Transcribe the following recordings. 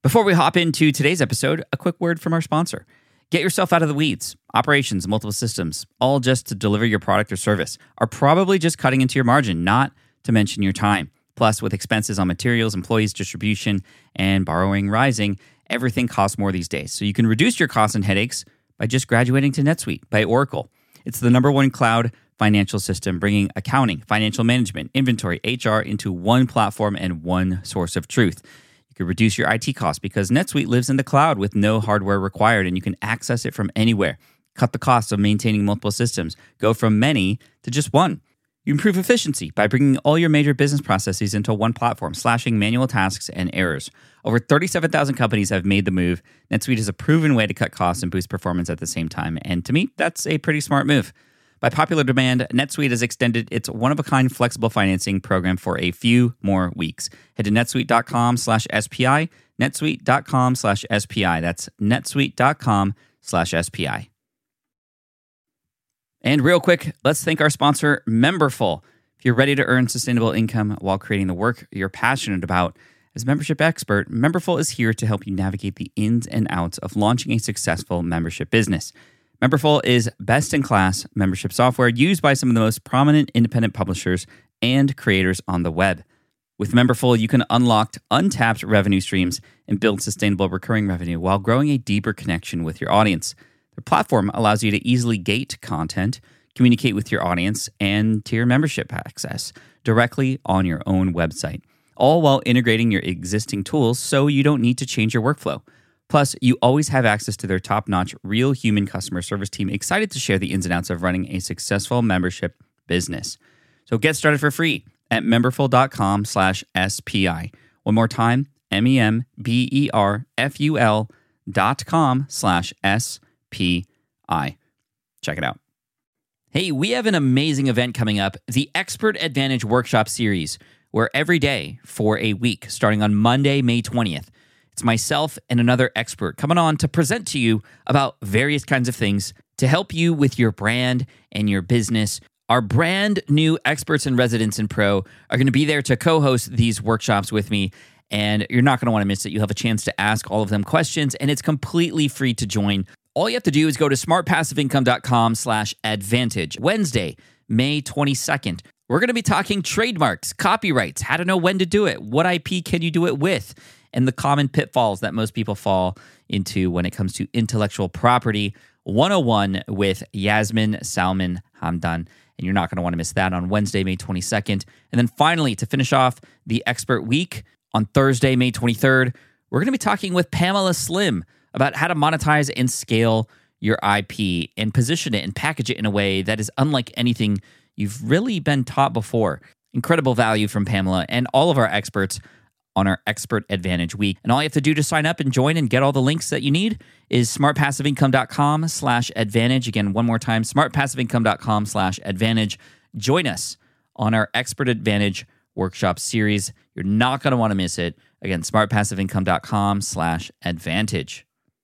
Before we hop into today's episode, a quick word from our sponsor. Get yourself out of the weeds. Operations, multiple systems, all just to deliver your product or service, are probably just cutting into your margin, not to mention your time. Plus, with expenses on materials, employees, distribution, and borrowing rising, everything costs more these days. So you can reduce your costs and headaches by just graduating to NetSuite by Oracle. It's the #1 cloud financial system, bringing accounting, financial management, inventory, HR into one platform and one source of truth. You can reduce your IT costs because NetSuite lives in the cloud with no hardware required, and you can access it from anywhere. Cut the costs of maintaining multiple systems. Go from many to just one. You improve efficiency by bringing all your major business processes into one platform, slashing manual tasks and errors. Over 37,000 companies have made the move. NetSuite is a proven way to cut costs and boost performance at the same time. And to me, that's a pretty smart move. By popular demand, NetSuite has extended its one-of-a-kind flexible financing program for a few more weeks. Head to netsuite.com/SPI, netsuite.com/SPI. That's netsuite.com/SPI. And real quick, let's thank our sponsor, Memberful. If you're ready to earn sustainable income while creating the work you're passionate about, as a membership expert, Memberful is here to help you navigate the ins and outs of launching a successful membership business. Memberful is best-in-class membership software used by some of the most prominent independent publishers and creators on the web. With Memberful, you can unlock untapped revenue streams and build sustainable recurring revenue while growing a deeper connection with your audience. The platform allows you to easily gate content, communicate with your audience, and tier membership access directly on your own website, all while integrating your existing tools so you don't need to change your workflow. Plus, you always have access to their top-notch, real human customer service team excited to share the ins and outs of running a successful membership business. So get started for free at memberful.com/SPI. One more time, memberful.com/SPI. Check it out. Hey, we have an amazing event coming up, the Expert Advantage Workshop Series, where every day for a week, starting on Monday, May 20th, it's myself and another expert coming on to present to you about various kinds of things to help you with your brand and your business. Our brand new experts and residents in Pro are going to be there to co-host these workshops with me, and you're not going to want to miss it. You'll have a chance to ask all of them questions, and it's completely free to join. All you have to do is go to smartpassiveincome.com/advantage. Wednesday, May 22nd. We're going to be talking trademarks, copyrights, how to know when to do it, what IP can you do it with, and the common pitfalls that most people fall into when it comes to intellectual property 101 with Yasmin Salman Hamdan. And you're not going to want to miss that on Wednesday, May 22nd. And then finally, to finish off the Expert Week, on Thursday, May 23rd, we're going to be talking with Pamela Slim about how to monetize and scale your IP and position it and package it in a way that is unlike anything you've really been taught before. Incredible value from Pamela and all of our experts on our Expert Advantage Week. And all you have to do to sign up and join and get all the links that you need is smartpassiveincome.com/advantage. Again, one more time, smartpassiveincome.com/advantage. Join us on our Expert Advantage Workshop Series. You're not going to want to miss it. Again, smartpassiveincome.com/advantage.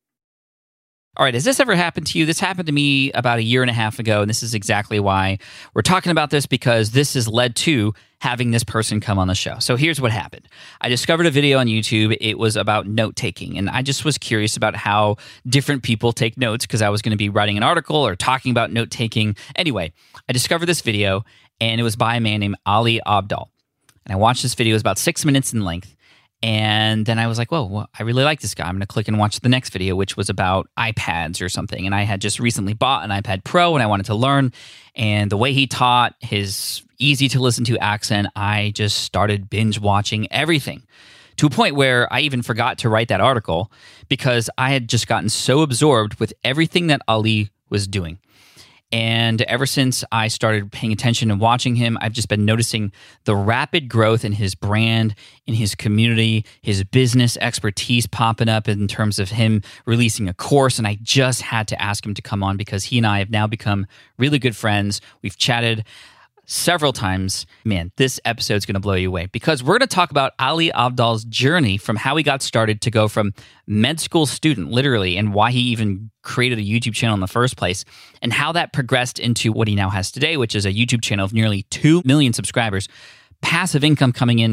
All right, has this ever happened to you? This happened to me about a year and a half ago, and this is exactly why we're talking about this, because this has led to having this person come on the show. So here's what happened. I discovered a video on YouTube. It was about note-taking, and I just was curious about how different people take notes because I was going to be writing an article or talking about note-taking. Anyway, I discovered this video, and it was by a man named Ali Abdaal. And I watched this video. It was about 6 minutes in length. And then I was like, whoa, well, I really like this guy. I'm going to click and watch the next video, which was about iPads or something. And I had just recently bought an iPad Pro and I wanted to learn. And the way he taught, his easy to listen to accent, I just started binge watching everything to a point where I even forgot to write that article because I had just gotten so absorbed with everything that Ali was doing. And ever since I started paying attention and watching him, I've just been noticing the rapid growth in his brand, in his community, his business expertise popping up in terms of him releasing a course. And I just had to ask him to come on because he and I have now become really good friends. We've chatted several times. Man, this episode's going to blow you away because we're going to talk about Ali Abdaal's journey from how he got started to go from med school student, literally, and why he even created a YouTube channel in the first place, and how that progressed into what he now has today, which is a YouTube channel of nearly 2 million subscribers, passive income coming in from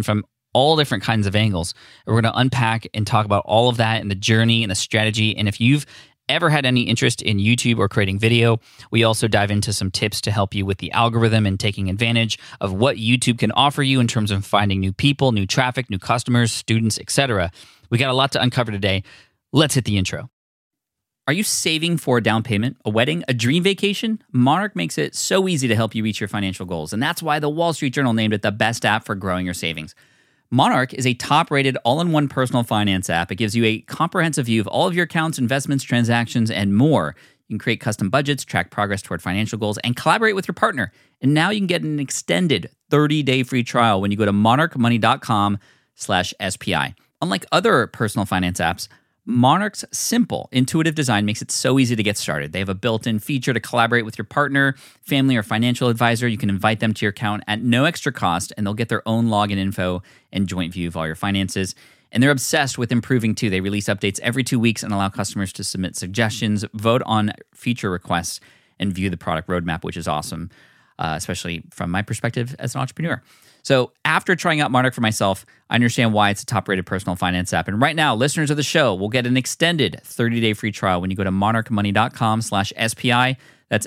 all different kinds of angles. And we're going to unpack and talk about all of that and the journey and the strategy. And if you've ever had any interest in YouTube or creating video, we also dive into some tips to help you with the algorithm and taking advantage of what YouTube can offer you in terms of finding new people, new traffic, new customers, students, etc. We got a lot to uncover today. Let's hit the intro. Are you saving for a down payment, a wedding, a dream vacation? Monarch makes it so easy to help you reach your financial goals, and that's why the Wall Street Journal named it the best app for growing your savings. Monarch is a top-rated all-in-one personal finance app. It gives you a comprehensive view of all of your accounts, investments, transactions, and more. You can create custom budgets, track progress toward financial goals, and collaborate with your partner. And now you can get an extended 30-day free trial when you go to monarchmoney.com/SPI. Unlike other personal finance apps, Monarch's simple, intuitive design makes it so easy to get started. They have a built-in feature to collaborate with your partner, family, or financial advisor. You can invite them to your account at no extra cost, and they'll get their own login info and joint view of all your finances. And they're obsessed with improving, too. They release updates every 2 weeks and allow customers to submit suggestions, vote on feature requests, and view the product roadmap, which is awesome, especially from my perspective as an entrepreneur. So after trying out Monarch for myself, I understand why it's a top-rated personal finance app. And right now, listeners of the show will get an extended 30-day free trial when you go to monarchmoney.com/SPI. That's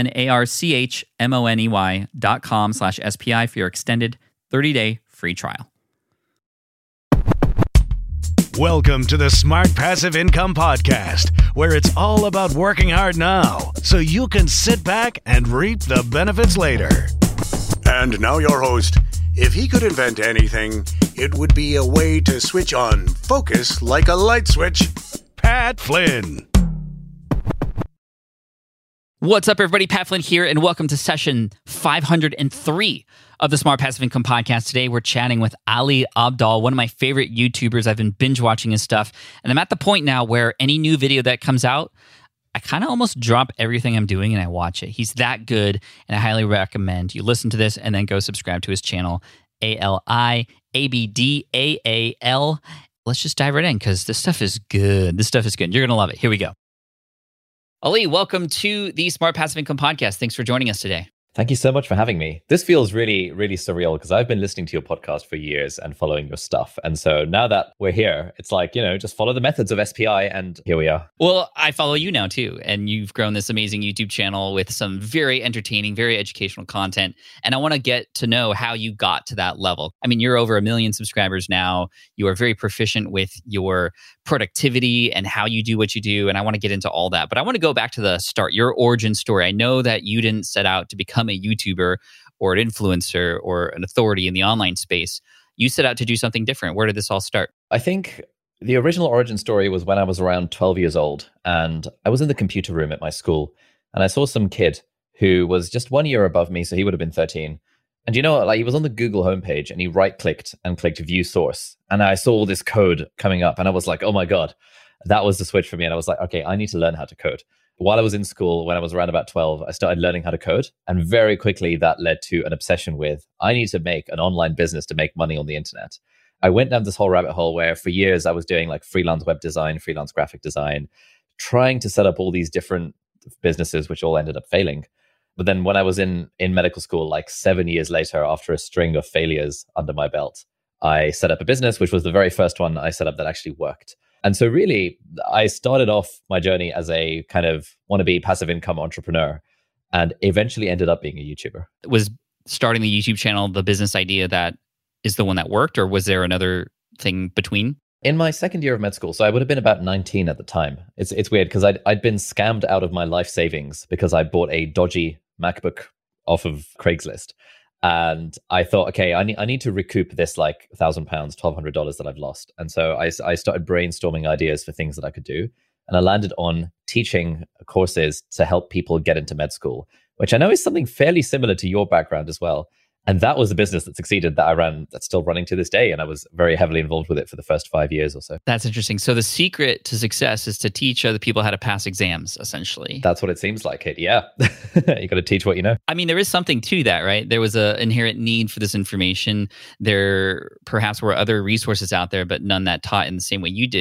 monarchmoney.com/SPI for your extended 30-day free trial. Welcome to the Smart Passive Income Podcast, where it's all about working hard now so you can sit back and reap the benefits later. And now your host. If he could invent anything, it would be a way to switch on focus like a light switch. Pat Flynn. What's up, everybody? Pat Flynn here, and welcome to session 503 of the Smart Passive Income Podcast. Today, we're chatting with Ali Abdaal, one of my favorite YouTubers. I've been binge watching his stuff, and I'm at the point now where any new video that comes out, I kind of almost drop everything I'm doing and I watch it. He's that good, and I highly recommend you listen to this and then go subscribe to his channel, AliAbdaal. Let's just dive right in because this stuff is good. This stuff is good. You're going to love it. Here we go. Ali, welcome to the Smart Passive Income Podcast. Thanks for joining us today. Thank you so much for having me. This feels really, really surreal because I've been listening to your podcast for years and following your stuff. And so now that we're here, it's like, just follow the methods of SPI and here we are. Well, I follow you now too. And you've grown this amazing YouTube channel with some very entertaining, very educational content. And I want to get to know how you got to that level. I mean, you're over 1 million subscribers now. You are very proficient with your productivity and how you do what you do. And I want to get into all that. But I want to go back to the start, your origin story. I know that you didn't set out to become a YouTuber or an influencer or an authority in the online space. You set out to do something different. Where did this all start? I think the original origin story was when I was around 12 years old and I was in the computer room at my school and I saw some kid who was just 1 year above me. So he would have been 13. And he was on the Google homepage and he right-clicked and clicked view source. And I saw all this code coming up and I was like, oh my God, that was the switch for me. And I was like, okay, I need to learn how to code. While I was in school, when I was around about 12, I started learning how to code. And very quickly that led to an obsession with, I need to make an online business to make money on the internet. I went down this whole rabbit hole where for years I was doing like freelance web design, freelance graphic design, trying to set up all these different businesses, which all ended up failing. But then when I was in medical school, like 7 years later, after a string of failures under my belt, I set up a business, which was the very first one I set up that actually worked. And so really, I started off my journey as a kind of wannabe passive income entrepreneur and eventually ended up being a YouTuber. Was starting the YouTube channel the business idea that is the one that worked, or was there another thing between? In my second year of med school, so I would have been about 19 at the time. It's weird because I'd been scammed out of my life savings because I bought a dodgy MacBook off of Craigslist. And I thought, okay, I need to recoup this like £1,000, $1,200 that I've lost. And so I started brainstorming ideas for things that I could do. And I landed on teaching courses to help people get into med school, which I know is something fairly similar to your background as well. And that was a business that succeeded that I ran, that's still running to this day. And I was very heavily involved with it for the first 5 years or so. That's interesting. So the secret to success is to teach other people how to pass exams, essentially. That's what it seems like. Yeah. You got to teach what you know. I mean, there is something to that, right? There was an inherent need for this information. There perhaps were other resources out there, but none that taught in the same way you did.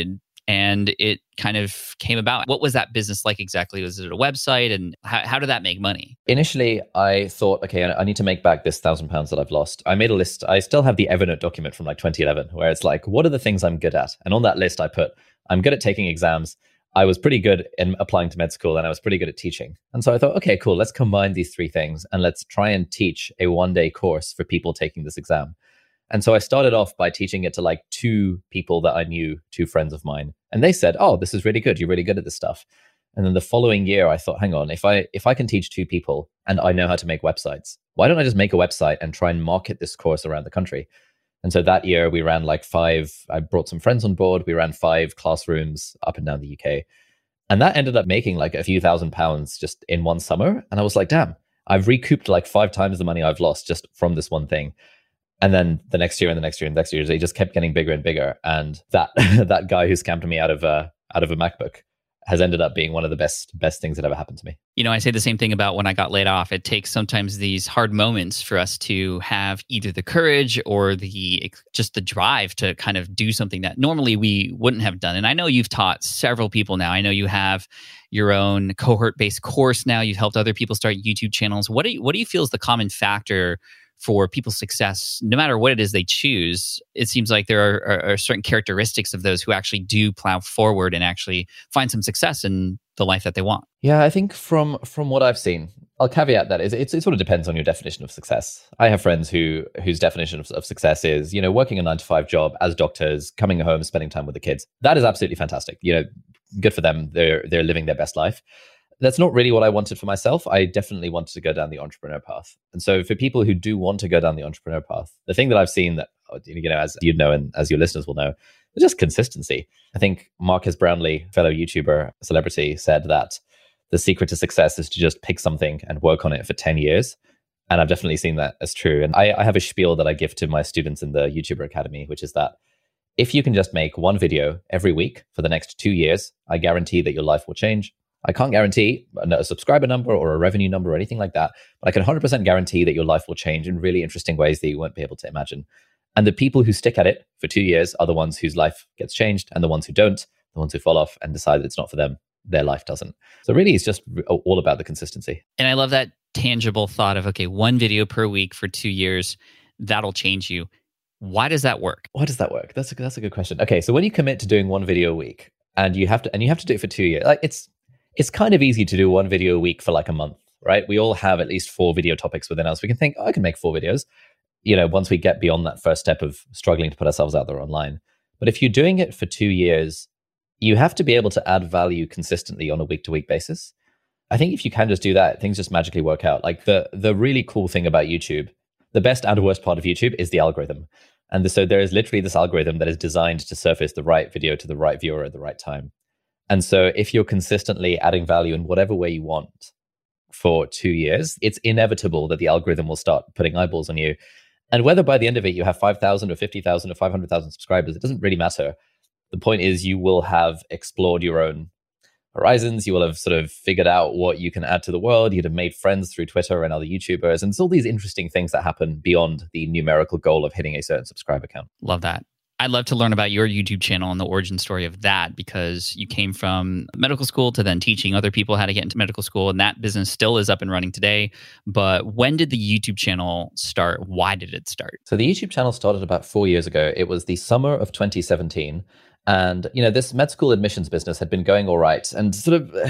and it kind of came about. What was that business like exactly? Was it a website, and how did that make money? Initially, I thought, okay, I need to make back this £1,000 that I've lost. I made a list. I still have the Evernote document from like 2011, where it's like, what are the things I'm good at? And on that list, I put, I'm good at taking exams. I was pretty good in applying to med school, and I was pretty good at teaching. And so I thought, okay, cool, let's combine these three things and let's try and teach a one-day course for people taking this exam. And so I started off by teaching it to like 2 people that I knew, 2 friends of mine. And they said, oh, this is really good. You're really good at this stuff. And then the following year, I thought, hang on, if I can teach 2 people and I know how to make websites, why don't I just make a website and try and market this course around the country? And so that year we ran like 5, I brought some friends on board. We ran 5 classrooms up and down the UK. And that ended up making like a few £1,000s just in one summer. And I was like, damn, I've recouped like 5 times the money I've lost just from this one thing. And then the next year and the next year and the next year, they just kept getting bigger and bigger. And that that guy who scammed me out of a MacBook has ended up being one of the best things that ever happened to me. You know, I say the same thing about when I got laid off. It takes sometimes these hard moments for us to have either the courage or just the drive to kind of do something that normally we wouldn't have done. And I know you've taught several people now. I know you have your own cohort-based course now. You've helped other people start YouTube channels. What do you feel is the common factor for people's success, no matter what it is they choose? It seems like there are certain characteristics of those who actually do plow forward and actually find some success in the life that they want. Yeah, I think from what I've seen, I'll caveat that it sort of depends on your definition of success. I have friends whose definition of success is, working a 9-to-5 job as doctors, coming home, spending time with the kids. That is absolutely fantastic. Good for them. They're living their best life. That's not really what I wanted for myself. I definitely wanted to go down the entrepreneur path. And so for people who do want to go down the entrepreneur path, the thing that I've seen that, as you know, and as your listeners will know, is just consistency. I think Marcus Brownlee, fellow YouTuber celebrity, said that the secret to success is to just pick something and work on it for 10 years. And I've definitely seen that as true. And I have a spiel that I give to my students in the YouTuber Academy, which is that if you can just make one video every week for the next 2 years, I guarantee that your life will change. I can't guarantee a subscriber number or a revenue number or anything like that, but I can 100% guarantee that your life will change in really interesting ways that you won't be able to imagine. And the people who stick at it for 2 years are the ones whose life gets changed, and the ones who don't, the ones who fall off and decide that it's not for them, their life doesn't. So really, it's just all about the consistency. And I love that tangible thought of, okay, 1 video per week for 2 years, that'll change you. Why does that work? Why does that work? That's a good question. Okay, so when you commit to doing 1 video a week, and you have to do it for 2 years, like it's kind of easy to do 1 video a week for like a month, right? We all have at least 4 video topics within us. We can think, I can make 4 videos, once we get beyond that first step of struggling to put ourselves out there online. But if you're doing it for 2 years, you have to be able to add value consistently on a week-to-week basis. I think if you can just do that, things just magically work out. Like the really cool thing about YouTube, the best and worst part of YouTube is the algorithm. And so there is literally this algorithm that is designed to surface the right video to the right viewer at the right time. And so if you're consistently adding value in whatever way you want for 2 years, it's inevitable that the algorithm will start putting eyeballs on you. And whether by the end of it you have 5,000 or 50,000 or 500,000 subscribers, it doesn't really matter. The point is you will have explored your own horizons. You will have sort of figured out what you can add to the world. You'd have made friends through Twitter and other YouTubers. And it's all these interesting things that happen beyond the numerical goal of hitting a certain subscriber count. Love that. I'd love to learn about your YouTube channel and the origin story of that, because you came from medical school to then teaching other people how to get into medical school, and that business still is up and running today. But when did the YouTube channel start? Why did it start? So the YouTube channel started about 4 years ago. It was the summer of 2017. And, this med school admissions business had been going all right. And sort of,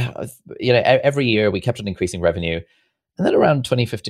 every year we kept on increasing revenue. And then around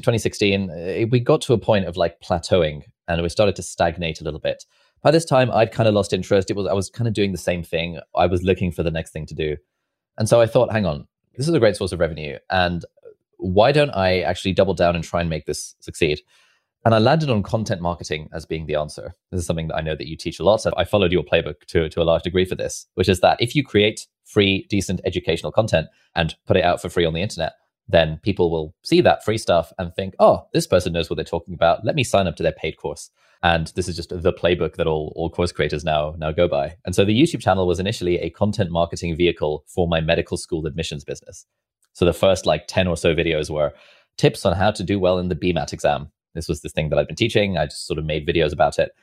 2016, we got to a point of like plateauing, and we started to stagnate a little bit. By this time, I'd kind of lost interest. I was kind of doing the same thing. I was looking for the next thing to do. And so I thought, hang on, this is a great source of revenue. And why don't I actually double down and try and make this succeed? And I landed on content marketing as being the answer. This is something that I know that you teach a lot. So I followed your playbook to a large degree for this, which is that if you create free, decent educational content and put it out for free on the internet, then people will see that free stuff and think, oh, this person knows what they're talking about. Let me sign up to their paid course. And this is just the playbook that all course creators now go by. And so the YouTube channel was initially a content marketing vehicle for my medical school admissions business. So the first 10 or so videos were tips on how to do well in the BMAT exam. This was this thing that I'd been teaching. I just sort of made videos about it.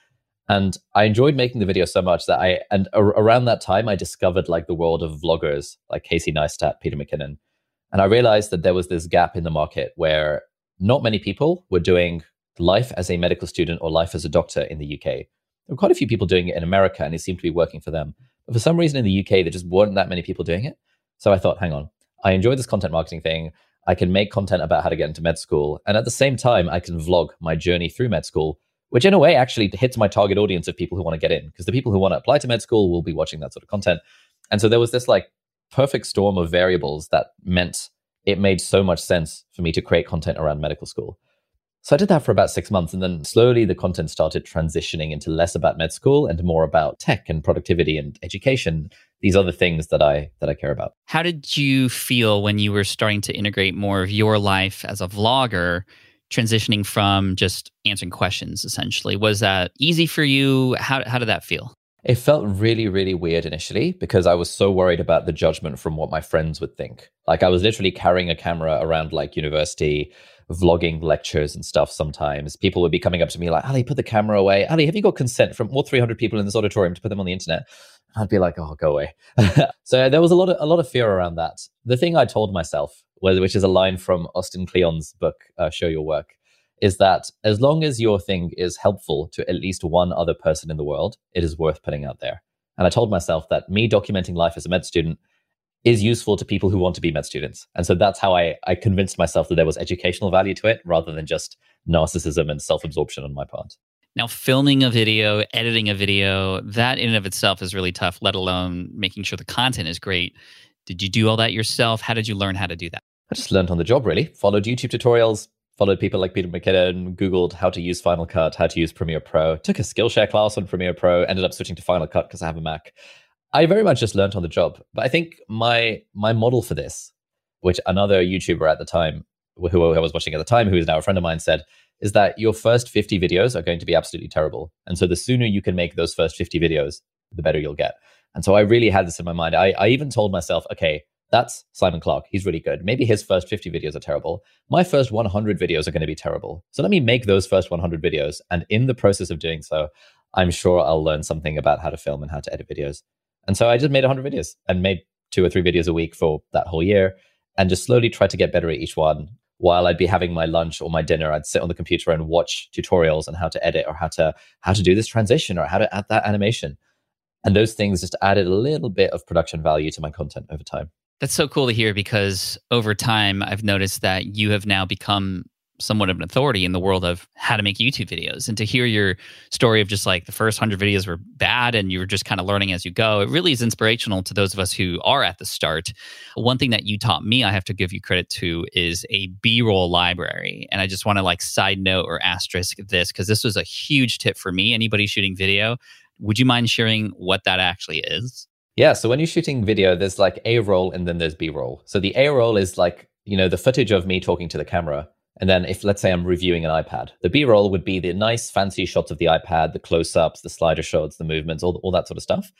And I enjoyed making the video so much that around that time, I discovered like the world of vloggers like Casey Neistat, Peter McKinnon. And I realized that there was this gap in the market where not many people were doing life as a medical student or life as a doctor in the UK. There were quite a few people doing it in America, and it seemed to be working for them. But for some reason in the UK, there just weren't that many people doing it. So I thought, hang on, I enjoy this content marketing thing. I can make content about how to get into med school. And at the same time, I can vlog my journey through med school, which in a way actually hits my target audience of people who want to get in, because the people who want to apply to med school will be watching that sort of content. And so there was this like perfect storm of variables that meant it made so much sense for me to create content around medical school. So I did that for about 6 months, and then slowly the content started transitioning into less about med school and more about tech and productivity and education, these other things that I care about. How did you feel when you were starting to integrate more of your life as a vlogger, transitioning from just answering questions, essentially? Was that easy for you? How did that feel? It felt really, really weird initially because I was so worried about the judgment from what my friends would think. Like I was literally carrying a camera around like university, vlogging lectures and stuff sometimes. People would be coming up to me like, Ali, put the camera away. Ali, have you got consent from all 300 people in this auditorium to put them on the internet? I'd be like, oh, go away. So there was a lot of fear around that. The thing I told myself, which is a line from Austin Kleon's book, Show Your Work, is that as long as your thing is helpful to at least one other person in the world, it is worth putting out there. And I told myself that me documenting life as a med student is useful to people who want to be med students. And so that's how I convinced myself that there was educational value to it rather than just narcissism and self-absorption on my part. Now, filming a video, editing a video, that in and of itself is really tough, let alone making sure the content is great. Did you do all that yourself? How did you learn how to do that? I just learned on the job, really. Followed YouTube tutorials, followed people like Peter McKinnon, Googled how to use Final Cut, how to use Premiere Pro, took a Skillshare class on Premiere Pro, ended up switching to Final Cut because I have a Mac. I very much just learned on the job. But I think my model for this, which another YouTuber at the time, who I was watching at the time, who is now a friend of mine, said, is that your first 50 videos are going to be absolutely terrible. And so the sooner you can make those first 50 videos, the better you'll get. And so I really had this in my mind. I even told myself, okay, that's Simon Clark. He's really good. Maybe his first 50 videos are terrible. My first 100 videos are going to be terrible. So let me make those first 100 videos. And in the process of doing so, I'm sure I'll learn something about how to film and how to edit videos. And so I just made 100 videos and made 2 or 3 videos a week for that whole year and just slowly tried to get better at each one. While I'd be having my lunch or my dinner, I'd sit on the computer and watch tutorials on how to edit or how to do this transition or how to add that animation. And those things just added a little bit of production value to my content over time. That's so cool to hear because over time, I've noticed that you have now become somewhat of an authority in the world of how to make YouTube videos. And to hear your story of just like the first 100 videos were bad and you were just kind of learning as you go, it really is inspirational to those of us who are at the start. One thing that you taught me, I have to give you credit to, is a B-roll library. And I just want to like side note or asterisk this because this was a huge tip for me. Anybody shooting video, would you mind sharing what that actually is? Yeah, so when you're shooting video, there's like A-roll and then there's B-roll. So the A-roll is like, the footage of me talking to the camera. And then if, let's say, I'm reviewing an iPad, the B-roll would be the nice fancy shots of the iPad, the close-ups, the slider shots, the movements, all that sort of stuff.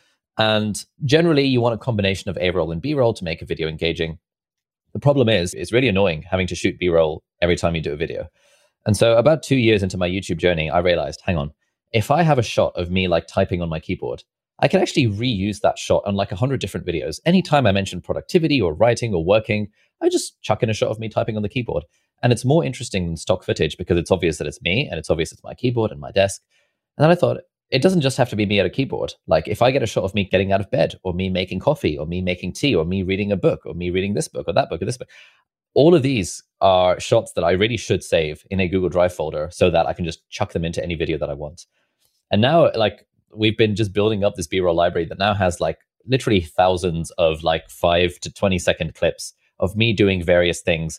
And generally, you want a combination of A-roll and B-roll to make a video engaging. The problem is, it's really annoying having to shoot B-roll every time you do a video. And so about 2 years into my YouTube journey, I realized, hang on, if I have a shot of me like typing on my keyboard, I can actually reuse that shot on like 100 different videos. Anytime I mention productivity or writing or working, I just chuck in a shot of me typing on the keyboard. And it's more interesting than stock footage because it's obvious that it's me and it's obvious it's my keyboard and my desk. And then I thought, it doesn't just have to be me at a keyboard. Like if I get a shot of me getting out of bed or me making coffee or me making tea or me reading a book or me reading this book or that book or this book, all of these are shots that I really should save in a Google Drive folder so that I can just chuck them into any video that I want. And now like we've been just building up this B-roll library that now has like literally thousands of like 5 to 20 second clips of me doing various things.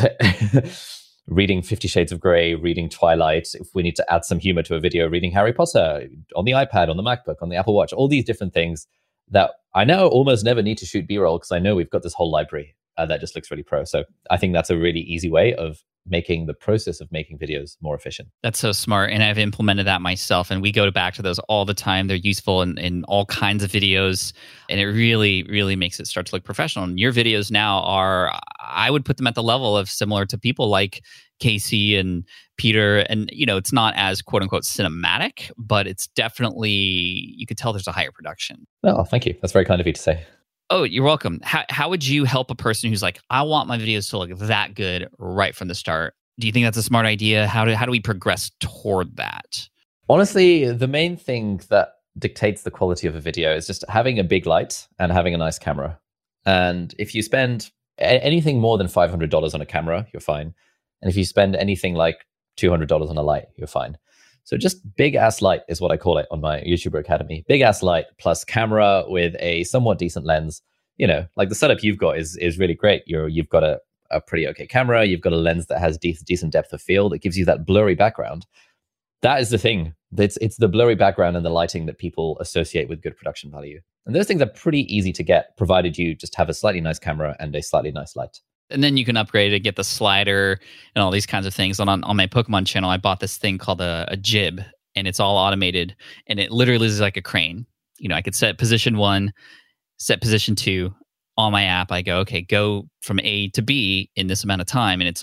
Reading 50 Shades of Grey, reading Twilight, if we need to add some humor to a video, reading Harry Potter on the iPad, on the MacBook, on the Apple Watch, all these different things that I now almost never need to shoot B-roll because I know we've got this whole library that just looks really pro. So I think that's a really easy way of making the process of making videos more efficient. That's so smart. And I've implemented that myself. And we go back to those all the time. They're useful in all kinds of videos. And it really, really makes it start to look professional. And your videos now are, I would put them at the level of similar to people like Casey and Peter, and it's not as quote unquote cinematic, but it's definitely, you could tell there's a higher production. Oh, thank you. That's very kind of you to say. Oh, you're welcome. How would you help a person who's like, I want my videos to look that good right from the start? Do you think that's a smart idea? How do we progress toward that? Honestly, the main thing that dictates the quality of a video is just having a big light and having a nice camera. And if you spend anything more than $500 on a camera, you're fine. And if you spend anything like $200 on a light, you're fine. So just big ass light is what I call it on my YouTuber Academy. Big ass light plus camera with a somewhat decent lens. Like the setup you've got is really great. You've got a pretty okay camera. You've got a lens that has decent depth of field. It gives you that blurry background. That is the thing. It's the blurry background and the lighting that people associate with good production value. And those things are pretty easy to get, provided you just have a slightly nice camera and a slightly nice light. And then you can upgrade it, get the slider and all these kinds of things. And on my Pokemon channel, I bought this thing called a jib, and it's all automated. And it literally is like a crane. I could set position 1, set position 2 on my app. I go, okay, go from A to B in this amount of time. And it's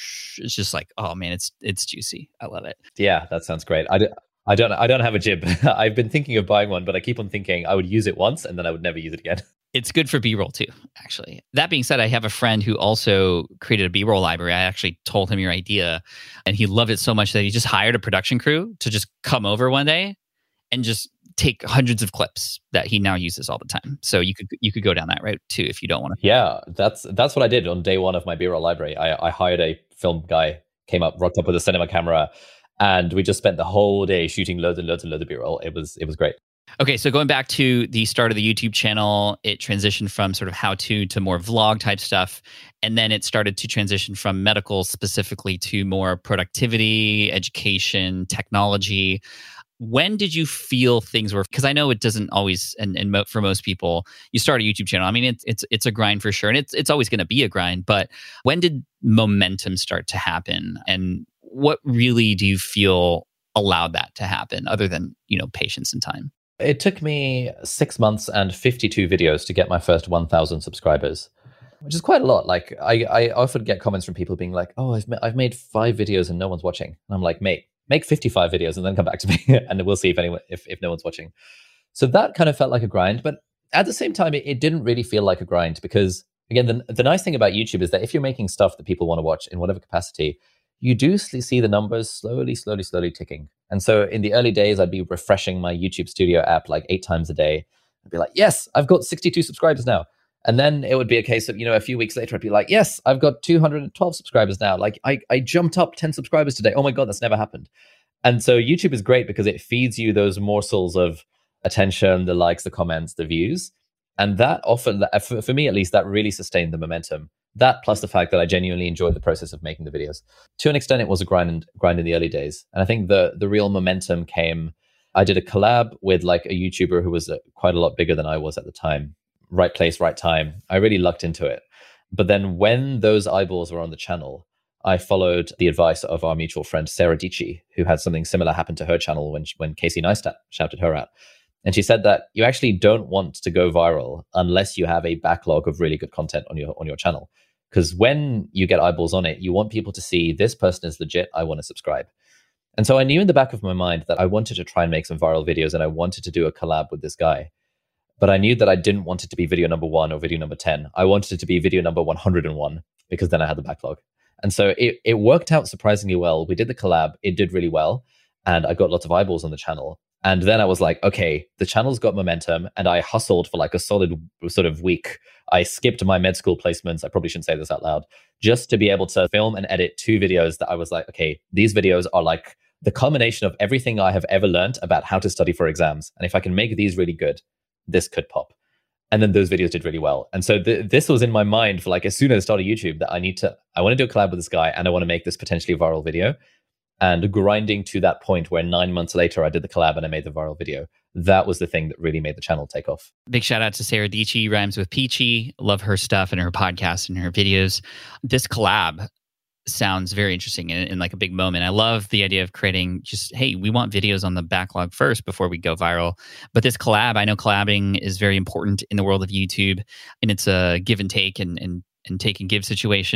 just like, oh man, it's juicy. I love it. Yeah, that sounds great. I don't have a jib. I've been thinking of buying one, but I keep on thinking I would use it once and then I would never use it again. It's good for B-roll too, actually. That being said, I have a friend who also created a B-roll library. I actually told him your idea, and he loved it so much that he just hired a production crew to just come over one day and just take hundreds of clips that he now uses all the time. So you could go down that route too if you don't want to. Yeah, that's what I did on day one of my B-roll library. I hired a film guy, rocked up with a cinema camera, and we just spent the whole day shooting loads and loads and loads of B-roll. It was great. Okay, so going back to the start of the YouTube channel, it transitioned from sort of how-to to more vlog type stuff. And then it started to transition from medical specifically to more productivity, education, technology. When did you feel things were, because I know it doesn't always, and for most people, you start a YouTube channel. I mean, it's a grind for sure, and it's always going to be a grind. But when did momentum start to happen? And what really do you feel allowed that to happen other than, patience and time? It took me 6 months and 52 videos to get my first 1,000 subscribers, which is quite a lot. Like I often get comments from people being like, "Oh, I've made 5 videos and no one's watching." And I'm like, "Mate, make 55 videos and then come back to me, and we'll see if no one's watching." So that kind of felt like a grind, but at the same time, it didn't really feel like a grind because, again, the nice thing about YouTube is that if you're making stuff that people want to watch in whatever capacity, you do see the numbers slowly ticking. And so in the early days, I'd be refreshing my YouTube Studio app like 8 times a day. I'd be like, yes, I've got 62 subscribers now. And then it would be a case of, a few weeks later, I'd be like, yes, I've got 212 subscribers now. Like I jumped up 10 subscribers today. Oh my God, that's never happened. And so YouTube is great because it feeds you those morsels of attention, the likes, the comments, the views. And that often, for me at least, that really sustained the momentum. That plus the fact that I genuinely enjoyed the process of making the videos. To an extent, it was a grind in the early days. And I think the real momentum came, I did a collab with like a YouTuber who was quite a lot bigger than I was at the time. Right place, right time. I really lucked into it. But then when those eyeballs were on the channel, I followed the advice of our mutual friend, Sarah Dici, who had something similar happen to her channel when Casey Neistat shouted her out. And she said that you actually don't want to go viral unless you have a backlog of really good content on your channel. Because when you get eyeballs on it, you want people to see this person is legit, I want to subscribe. And so I knew in the back of my mind that I wanted to try and make some viral videos and I wanted to do a collab with this guy. But I knew that I didn't want it to be video number 1 or video number 10. I wanted it to be video number 101 because then I had the backlog. And so it worked out surprisingly well. We did the collab, it did really well, and I got lots of eyeballs on the channel. And then I was like, okay, the channel's got momentum, and I hustled for like a solid sort of week. I skipped my med school placements. I probably shouldn't say this out loud, just to be able to film and edit 2 videos that I was like, okay, these videos are like the culmination of everything I have ever learned about how to study for exams. And if I can make these really good, this could pop. And then those videos did really well. And so this was in my mind for like, as soon as I started YouTube, that I want to do a collab with this guy and I want to make this potentially viral video. And grinding to that point where 9 months later, I did the collab and I made the viral video. That was the thing that really made the channel take off. Big shout out to Sarah Dici, rhymes with Peachy. Love her stuff and her podcast and her videos. This collab sounds very interesting and like a big moment. I love the idea of creating just, hey, we want videos on the backlog first before we go viral. But this collab, I know collabing is very important in the world of YouTube, and it's a give and take and take and give situation.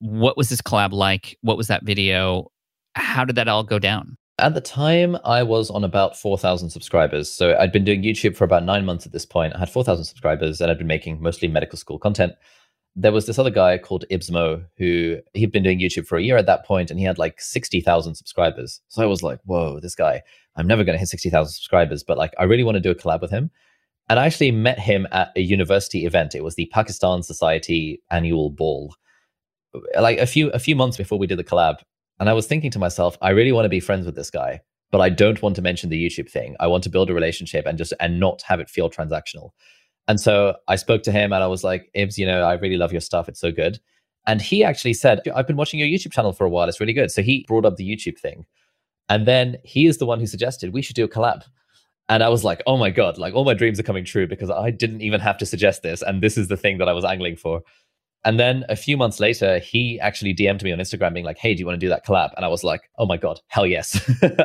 What was this collab like? What was that video? How did that all go down? At the time, I was on about 4,000 subscribers. So I'd been doing YouTube for about 9 months at this point. I had 4,000 subscribers and I'd been making mostly medical school content. There was this other guy called Ibsmo who he'd been doing YouTube for a year at that point, and he had like 60,000 subscribers. So I was like, whoa, this guy, I'm never going to hit 60,000 subscribers, but like, I really want to do a collab with him. And I actually met him at a university event. It was the Pakistan Society annual ball, like a few months before we did the collab. And I was thinking to myself, I really want to be friends with this guy, but I don't want to mention the YouTube thing. I want to build a relationship and not have it feel transactional. And so I spoke to him and I was like, Ibs, I really love your stuff. It's so good. And he actually said, I've been watching your YouTube channel for a while. It's really good. So he brought up the YouTube thing. And then he is the one who suggested we should do a collab. And I was like, oh my God, like all my dreams are coming true because I didn't even have to suggest this. And this is the thing that I was angling for. And then a few months later, he actually DM'd me on Instagram being like, hey, do you want to do that collab? And I was like, oh my God, hell yes.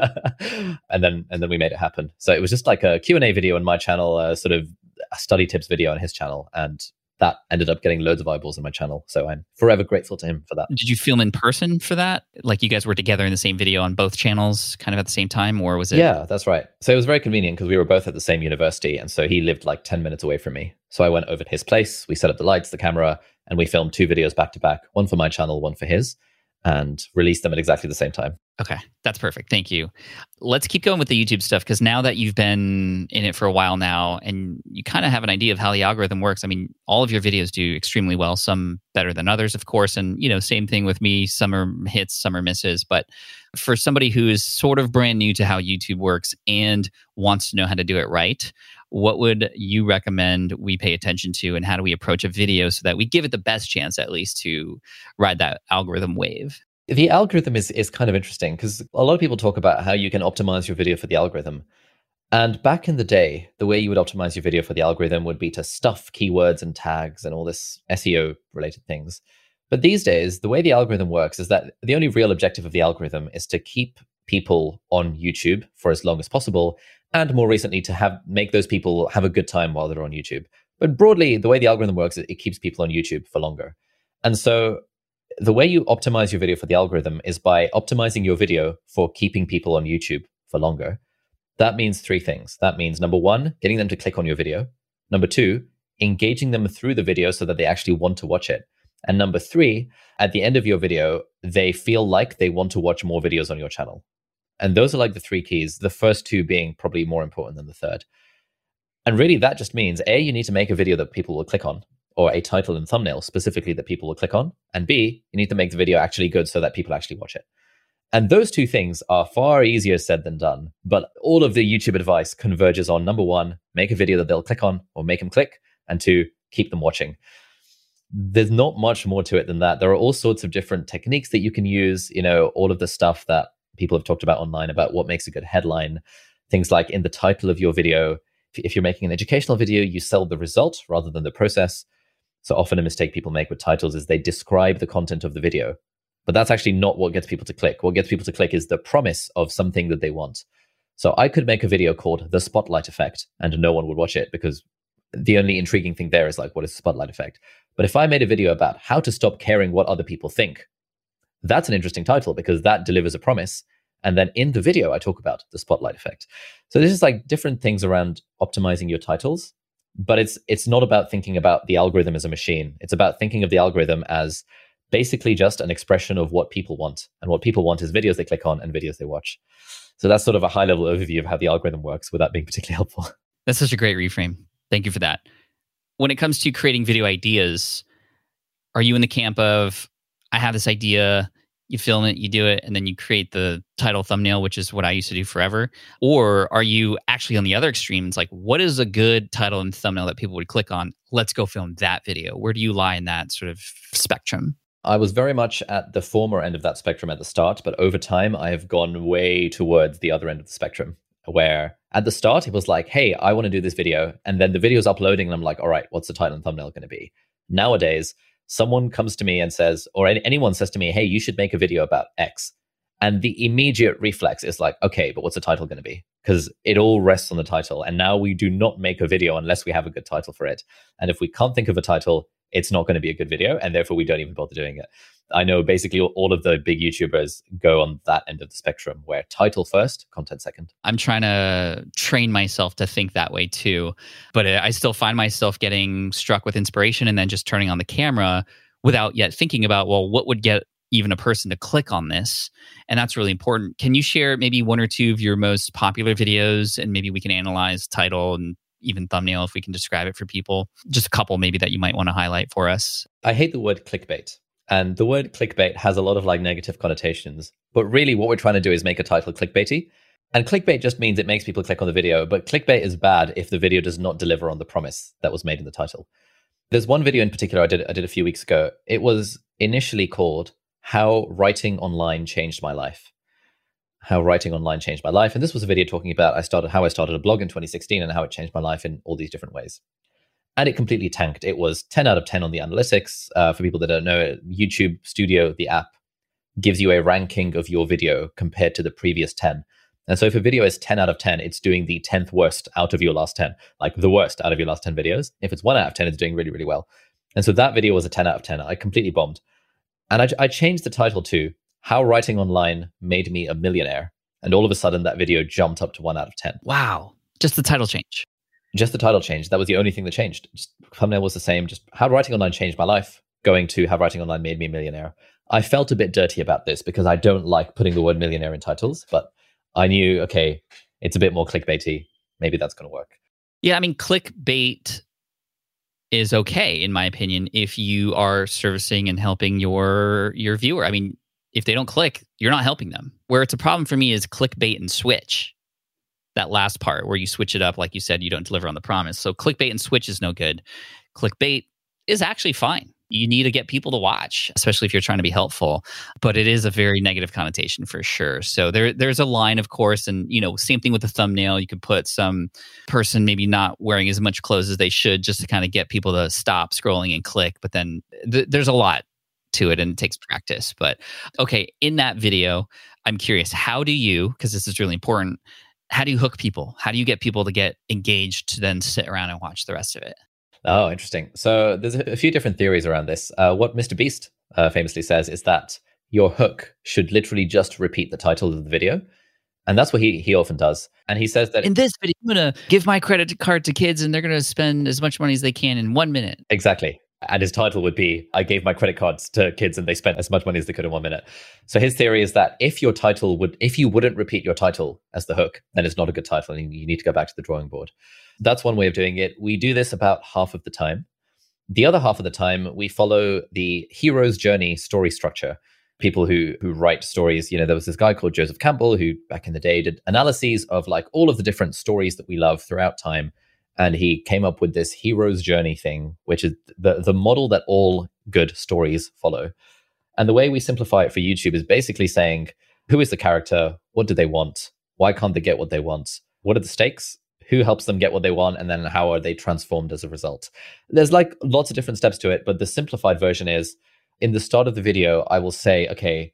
and then we made it happen. So it was just like a Q&A video on my channel, sort of a study tips video on his channel. And that ended up getting loads of eyeballs on my channel. So I'm forever grateful to him for that. Did you film in person for that? Like you guys were together in the same video on both channels kind of at the same time, or was it? Yeah, that's right. So it was very convenient because we were both at the same university. And so he lived like 10 minutes away from me. So I went over to his place. We set up the lights, the camera, and we filmed 2 videos back to back, one for my channel, one for his, and released them at exactly the same time. Okay, that's perfect. Thank you. Let's keep going with the YouTube stuff because now that you've been in it for a while now and you kind of have an idea of how the algorithm works, I mean, all of your videos do extremely well, some better than others, of course. And, same thing with me. Some are hits, some are misses. But for somebody who is sort of brand new to how YouTube works and wants to know how to do it right, what would you recommend we pay attention to and how do we approach a video so that we give it the best chance at least to ride that algorithm wave? The algorithm is kind of interesting because a lot of people talk about how you can optimize your video for the algorithm. And back in the day, the way you would optimize your video for the algorithm would be to stuff keywords and tags and all this SEO related things. But these days, the way the algorithm works is that the only real objective of the algorithm is to keep people on YouTube for as long as possible, and more recently to make those people have a good time while they're on YouTube. But broadly, the way the algorithm works is it keeps people on YouTube for longer. And so the way you optimize your video for the algorithm is by optimizing your video for keeping people on YouTube for longer. That means 3 things. That means number 1, getting them to click on your video. Number 2, engaging them through the video so that they actually want to watch it. And number 3, at the end of your video, they feel like they want to watch more videos on your channel. And those are like the 3 keys, the first 2 being probably more important than the third. And really that just means A, you need to make a video that people will click on, or a title and thumbnail specifically that people will click on. And B, you need to make the video actually good so that people actually watch it. And those 2 things are far easier said than done. But all of the YouTube advice converges on number 1, make a video that they'll click on or make them click. And 2, keep them watching. There's not much more to it than that. There are all sorts of different techniques that you can use, all of the stuff that people have talked about online about what makes a good headline. Things like in the title of your video, if you're making an educational video, you sell the result rather than the process. So often a mistake people make with titles is they describe the content of the video, but that's actually not what gets people to click. What gets people to click is the promise of something that they want. So I could make a video called The Spotlight Effect and no one would watch it because the only intriguing thing there is like, what is the spotlight effect? But if I made a video about how to stop caring what other people think, that's an interesting title because that delivers a promise. And then in the video, I talk about the spotlight effect. So this is like different things around optimizing your titles. But it's not about thinking about the algorithm as a machine. It's about thinking of the algorithm as basically just an expression of what people want. And what people want is videos they click on and videos they watch. So that's sort of a high-level overview of how the algorithm works without being particularly helpful. That's such a great reframe. Thank you for that. When it comes to creating video ideas, are you in the camp of, I have this idea, you film it, you do it, and then you create the title thumbnail, which is what I used to do forever? Or are you actually on the other extreme? It's like, what is a good title and thumbnail that people would click on? Let's go film that video. Where do you lie in that sort of spectrum? I was very much at the former end of that spectrum at the start, but over time, I have gone way towards the other end of the spectrum, where at the start, it was like, hey, I want to do this video. And then the video's uploading, and I'm like, all right, what's the title and thumbnail going to be? Nowadays, someone comes to me and says, or anyone says to me, hey, you should make a video about X. And the immediate reflex is like, okay, but what's the title going to be? Because it all rests on the title. And now we do not make a video unless we have a good title for it. And if we can't think of a title, it's not going to be a good video, and therefore we don't even bother doing it. I know basically all of the big YouTubers go on that end of the spectrum, where title first, content second. I'm trying to train myself to think that way too, but I still find myself getting struck with inspiration and then just turning on the camera without yet thinking about, well, what would get even a person to click on this? And that's really important. Can you share maybe one or two of your most popular videos, and maybe we can analyze title and even thumbnail if we can describe it for people? Just a couple maybe that you might want to highlight for us. I hate the word clickbait. And the word clickbait has a lot of like negative connotations. But really what we're trying to do is make a title clickbaity. And clickbait just means it makes people click on the video. But clickbait is bad if the video does not deliver on the promise that was made in the title. There's one video in particular I did a few weeks ago. It was initially called How Writing Online Changed My Life. How Writing Online Changed My Life. And this was a video talking about how I started a blog in 2016 and how it changed my life in all these different ways. And it completely tanked. It was 10 out of 10 on the analytics. For people that don't know, YouTube Studio, the app, gives you a ranking of your video compared to the previous 10. And so if a video is 10 out of 10, it's doing the 10th worst out of your last 10, like the worst out of your last 10 videos. If it's 1 out of 10, it's doing really, really well. And so that video was a 10 out of 10. I completely bombed. And I changed the title to How Writing Online Made Me a Millionaire. And all of a sudden, that video jumped up to 1 out of 10. Wow. Just the title change. Just the title changed. That was the only thing that changed. Just thumbnail was the same. Just How Writing Online Changed My Life, going to How Writing Online Made Me a Millionaire. I felt a bit dirty about this because I don't like putting the word millionaire in titles, but I knew, okay, it's a bit more clickbaity. Maybe that's going to work. Yeah, I mean, clickbait is okay, in my opinion, if you are servicing and helping your viewer. I mean, if they don't click, you're not helping them. Where it's a problem for me is clickbait and switch. That last part where you switch it up, like you said, you don't deliver on the promise. So clickbait and switch is no good. Clickbait is actually fine. You need to get people to watch, especially if you're trying to be helpful. But it is a very negative connotation for sure. So there's a line, of course, and same thing with the thumbnail. You could put some person maybe not wearing as much clothes as they should, just to kind of get people to stop scrolling and click. But then there's a lot to it, and it takes practice. But okay, in that video, I'm curious, how do you, because this is really important, how do you hook people? How do you get people to get engaged to then sit around and watch the rest of it? Oh, interesting. So there's a few different theories around this. What Mr. Beast famously says is that your hook should literally just repeat the title of the video. And that's what he often does. And he says that in this video, I'm going to give my credit card to kids and they're going to spend as much money as they can in 1 minute. Exactly. And his title would be, I gave my credit cards to kids and they spent as much money as they could in 1 minute. So his theory is that if you wouldn't repeat your title as the hook, then it's not a good title and you need to go back to the drawing board. That's one way of doing it. We do this about half of the time. The other half of the time, we follow the hero's journey story structure. People who write stories, there was this guy called Joseph Campbell who back in the day did analyses of like all of the different stories that we love throughout time. And he came up with this hero's journey thing, which is the model that all good stories follow. And the way we simplify it for YouTube is basically saying, who is the character? What do they want? Why can't they get what they want? What are the stakes? Who helps them get what they want? And then how are they transformed as a result? There's like lots of different steps to it, but the simplified version is, in the start of the video, I will say, okay,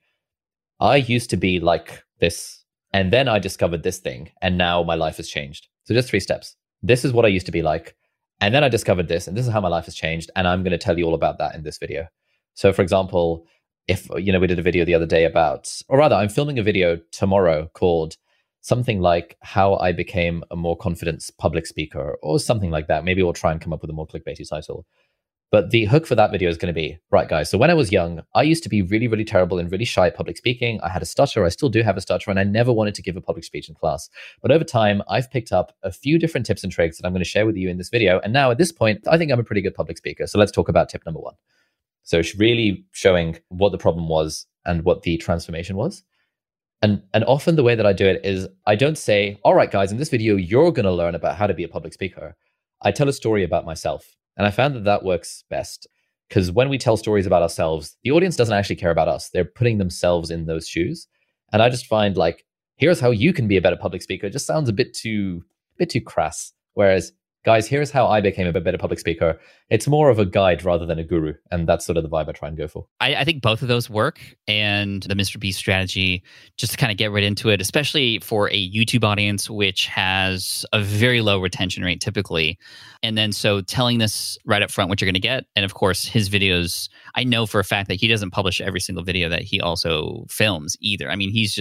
I used to be like this, and then I discovered this thing, and now my life has changed. So just 3 steps. This is what I used to be like. And then I discovered this, and this is how my life has changed. And I'm going to tell you all about that in this video. So for example, if, we did a video the other day I'm filming a video tomorrow called something like how I became a more confident public speaker or something like that. Maybe we'll try and come up with a more clickbaity title. But the hook for that video is going to be, right, guys, so when I was young, I used to be really, really terrible and really shy at public speaking. I had a stutter. I still do have a stutter, and I never wanted to give a public speech in class. But over time, I've picked up a few different tips and tricks that I'm going to share with you in this video. And now at this point, I think I'm a pretty good public speaker. So let's talk about tip number 1. So it's really showing what the problem was and what the transformation was. And often the way that I do it is I don't say, all right, guys, in this video, you're going to learn about how to be a public speaker. I tell a story about myself. And I found that works best because when we tell stories about ourselves, the audience doesn't actually care about us. They're putting themselves in those shoes. And I just find like, here's how you can be a better public speaker. It just sounds a bit too crass. Whereas guys, here's how I became a better public speaker. It's more of a guide rather than a guru. And that's sort of the vibe I try and go for. I think both of those work. And the Mr. Beast strategy, just to kind of get right into it, especially for a YouTube audience, which has a very low retention rate typically. And then so telling this right up front what you're going to get. And of course, his videos, I know for a fact that he doesn't publish every single video that he also films either. I mean, he's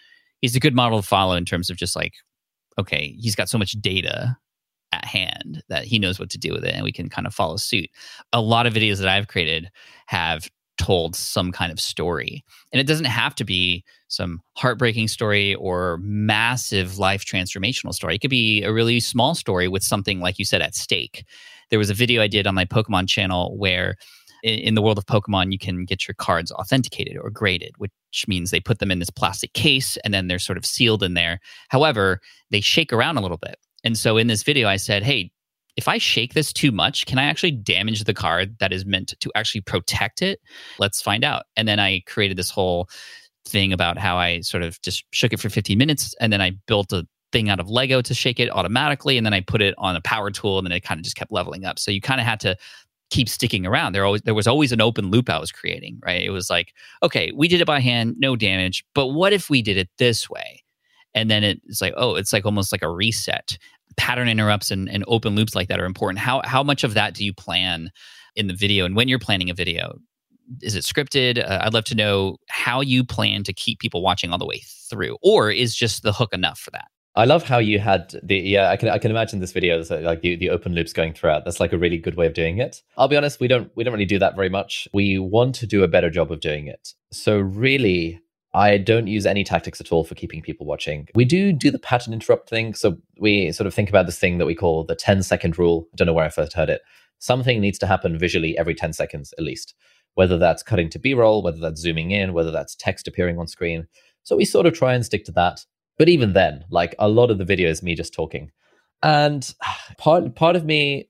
a good model to follow in terms of just like, okay, he's got so much data at hand that he knows what to do with it, and we can kind of follow suit. A lot of videos that I've created have told some kind of story, and it doesn't have to be some heartbreaking story or massive life transformational story. It could be a really small story with something, like you said, at stake. There was a video I did on my Pokemon channel where in the world of Pokemon, you can get your cards authenticated or graded, which means they put them in this plastic case and then they're sort of sealed in there. However, they shake around a little bit. And so in this video, I said, hey, if I shake this too much, can I actually damage the card that is meant to actually protect it? Let's find out. And then I created this whole thing about how I sort of just shook it for 15 minutes. And then I built a thing out of Lego to shake it automatically. And then I put it on a power tool, and then it kind of just kept leveling up. So you kind of had to keep sticking around. There was always an open loop I was creating, right? It was like, okay, we did it by hand, no damage. But what if we did it this way? And then it's like, oh, it's like almost like a reset. Pattern interrupts and open loops like that are important. How much of that do you plan in the video? And when you're planning a video, is it scripted? I'd love to know how you plan to keep people watching all the way through, or is just the hook enough for that? I love how you had I can imagine this video, like the open loops going throughout. That's like a really good way of doing it. I'll be honest, we don't really do that very much. We want to do a better job of doing it. So really, I don't use any tactics at all for keeping people watching. We do the pattern interrupt thing. So we sort of think about this thing that we call the 10-second rule. I don't know where I first heard it. Something needs to happen visually every 10 seconds at least, whether that's cutting to B-roll, whether that's zooming in, whether that's text appearing on screen. So we sort of try and stick to that. But even then, like a lot of the video is me just talking. And part of me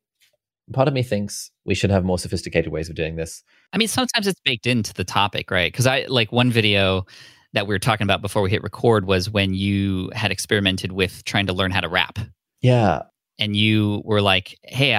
thinks we should have more sophisticated ways of doing this. I mean, sometimes it's baked into the topic, right? Because I like one video that we were talking about before we hit record was when you had experimented with trying to learn how to rap. Yeah. And you were like, hey,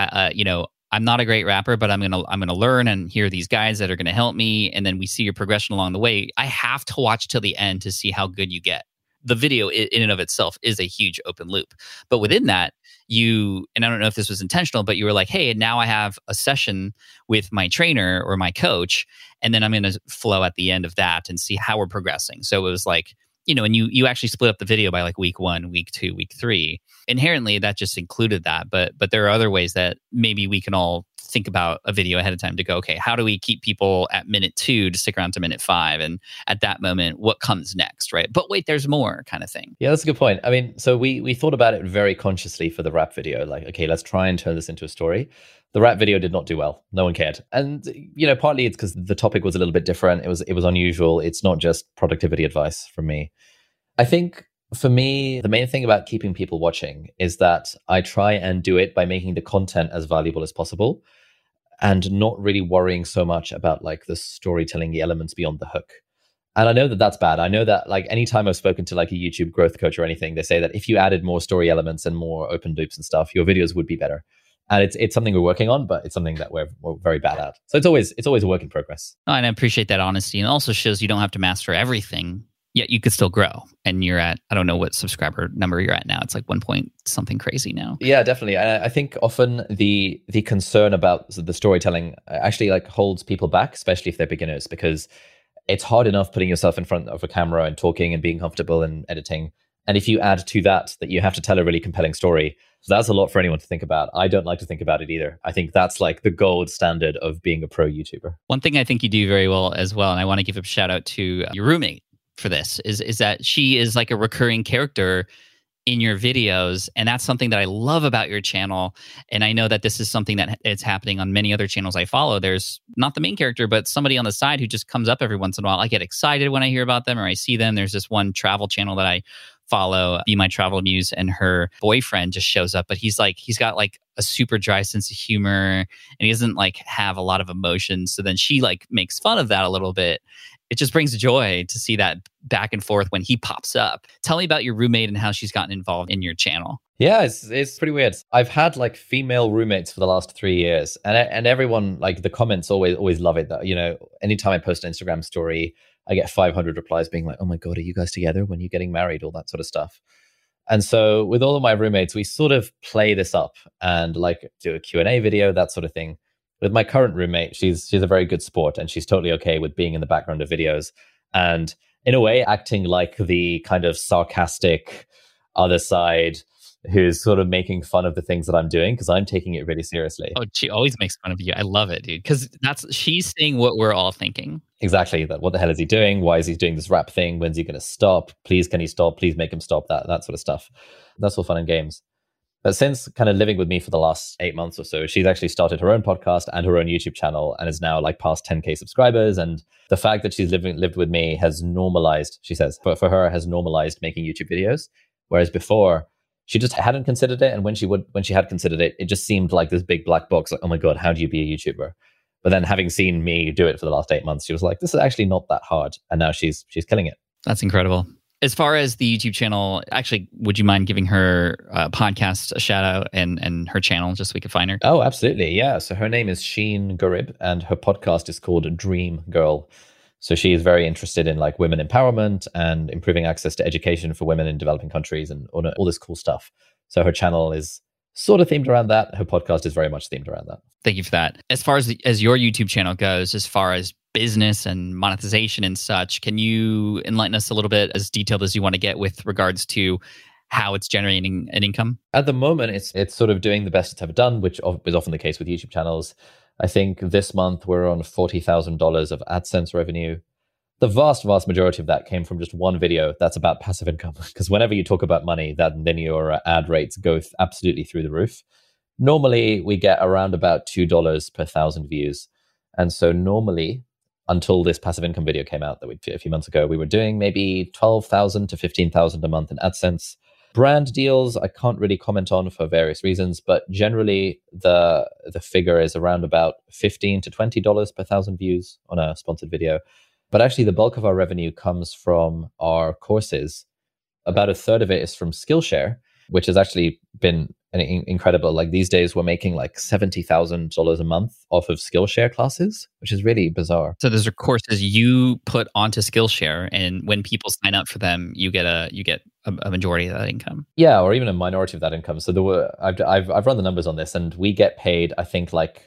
I'm not a great rapper, but I'm gonna learn, and here are these guys that are gonna help me. And then we see your progression along the way. I have to watch till the end to see how good you get. The video in and of itself is a huge open loop. But within that, and I don't know if this was intentional, but you were like, hey, now I have a session with my trainer or my coach, and then I'm going to flow at the end of that and see how we're progressing. So it was like, and you actually split up the video by like week 1, week 2, week 3. Inherently, that just included that. But there are other ways that maybe we can all think about a video ahead of time to go, okay, how do we keep people at minute 2 to stick around to minute 5? And at that moment, what comes next, right? But wait, there's more kind of thing. Yeah, that's a good point. I mean, so we thought about it very consciously for the rap video. Like, okay, let's try and turn this into a story. The rap video did not do well. No one cared. And, partly it's because the topic was a little bit different. It was unusual. It's not just productivity advice from me. I think for me, the main thing about keeping people watching is that I try and do it by making the content as valuable as possible and not really worrying so much about like the storytelling elements beyond the hook. And I know that that's bad. I know that like anytime I've spoken to like a YouTube growth coach or anything, they say that if you added more story elements and more open loops and stuff, your videos would be better. And it's something we're working on, but it's something that we're very bad at. So it's always a work in progress. Oh, and I appreciate that honesty. And it also shows you don't have to master everything, yet you could still grow. And you're at, I don't know what subscriber number you're at now. It's like 1 point something crazy now. Yeah, definitely. And I think often the concern about the storytelling actually like holds people back, especially if they're beginners, because it's hard enough putting yourself in front of a camera and talking and being comfortable and editing. And if you add to that you have to tell a really compelling story, so that's a lot for anyone to think about. I don't like to think about it either. I think that's like the gold standard of being a pro YouTuber. One thing I think you do very well as well, and I want to give a shout out to your roommate for this, is that she is like a recurring character in your videos. And that's something that I love about your channel. And I know that this is something that is happening on many other channels I follow. There's not the main character, but somebody on the side who just comes up every once in a while. I get excited when I hear about them or I see them. There's this one travel channel that I follow, Be My Travel Muse, and her boyfriend just shows up, but he's got like a super dry sense of humor and he doesn't like have a lot of emotions. So then she like makes fun of that a little bit. it just brings joy to see that back and forth when he pops up. Tell me about your roommate and how she's gotten involved in your channel. Yeah, it's pretty weird. I've had like female roommates for the last 3 years, and everyone, like, the comments always love it. That, you know, anytime I post an Instagram story, I get 500 replies being like, "Oh my god, are you guys together? When are you getting married?" All that sort of stuff. And so with all of my roommates, we sort of play this up and like do a Q&A video, that sort of thing. With my current roommate, she's a very good sport, and she's totally okay with being in the background of videos and in a way acting like the kind of sarcastic other side who's sort of making fun of the things that I'm doing, because I'm taking it really seriously. Oh, she always makes fun of you. I love it, dude, because she's saying what we're all thinking. Exactly. That. What the hell is he doing? Why is he doing this rap thing? When's he going to stop? Please, can he stop? Please make him stop. That sort of stuff. That's all fun and games. But since kind of living with me for the last 8 months or so, she's actually started her own podcast and her own YouTube channel, and is now like past 10K subscribers. And the fact that she's lived with me has normalized, she says, for her, has normalized making YouTube videos. Whereas before, she just hadn't considered it. And when she had considered it, it just seemed like this big black box, like, oh my God, how do you be a YouTuber? But then having seen me do it for the last 8 months, she was like, this is actually not that hard. And now she's killing it. That's incredible. As far as the YouTube channel, actually, would you mind giving her podcast a shout out and her channel just so we could find her? Oh, absolutely. Yeah. So her name is Sheen Garib, and her podcast is called Dream Girl. So she is very interested in like women empowerment and improving access to education for women in developing countries and all this cool stuff. So her channel is sort of themed around that. Her podcast is very much themed around that. Thank you for that. As far as your YouTube channel goes, as far as business and monetization and such, can you enlighten us a little bit, as detailed as you want to get, with regards to how it's generating an income? At the moment, it's sort of doing the best it's ever done, which is often the case with YouTube channels. I think this month we're on $40,000 of AdSense revenue. The vast majority of that came from just one video that's about passive income. Because whenever you talk about money, then your ad rates go absolutely through the roof. Normally, we get around about $2 per 1,000 views. And so normally, until this passive income video came out a few months ago, we were doing maybe $12,000 to $15,000 a month in AdSense. Brand deals, I can't really comment on for various reasons, but generally the figure is around about $15 to $20 per 1,000 views on a sponsored video. But actually, the bulk of our revenue comes from our courses. About a third of it is from Skillshare, which has actually been incredible. Like these days, we're making like $70,000 a month off of Skillshare classes, which is really bizarre. So those are courses you put onto Skillshare, and when people sign up for them, you get a majority of that income. Yeah, or even a minority of that income. So I've run the numbers on this, and we get paid, I think, like